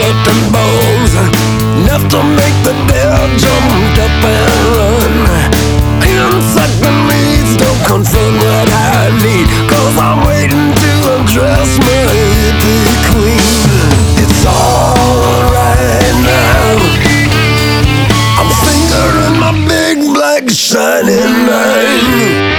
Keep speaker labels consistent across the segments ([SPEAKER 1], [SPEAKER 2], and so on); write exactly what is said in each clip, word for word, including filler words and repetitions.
[SPEAKER 1] meat and bones, enough to make the dead jump up and run. Insect and needs don't confirm what I need, cause I'm waiting to undress my hippie queen. It's alright now, I'm fingering my big black shiny nine.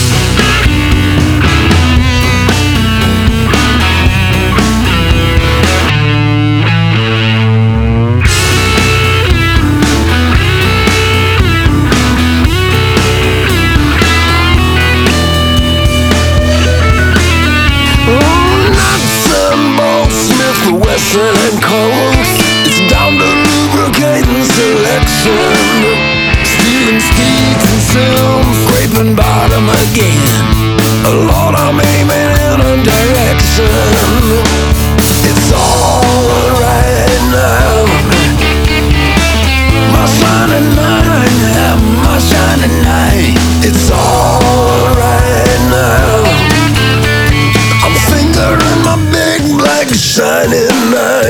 [SPEAKER 1] Wesson and Coles, it's down to lubricating selection. Stealing steeds and sills, scraping bottom again. Lord, I'm aiming in a direction. It's alright now, my shining light, yeah, my shining light. It's alright now, I'm fingering my big black shining light.